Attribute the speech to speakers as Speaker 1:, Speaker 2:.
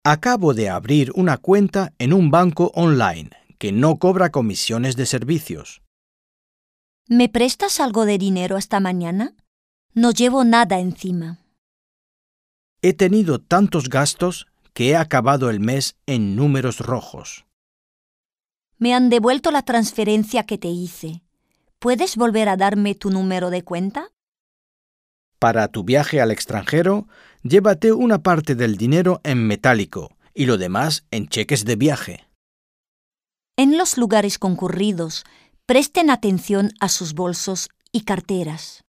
Speaker 1: Acabo de abrir una cuenta en un banco online que no cobra comisiones de servicios.
Speaker 2: ¿Me prestas algo de dinero esta mañana? No llevo nada encima.
Speaker 1: He tenido tantos gastos que he acabado el mes en números rojos.
Speaker 2: Me han devuelto la transferencia que te hice. ¿Puedes volver a darme tu número de cuenta?
Speaker 1: Para tu viaje al extranjero, llévate una parte del dinero en metálico y lo demás en cheques de viaje.
Speaker 2: En los lugares concurridos, presten atención a sus bolsos y carteras.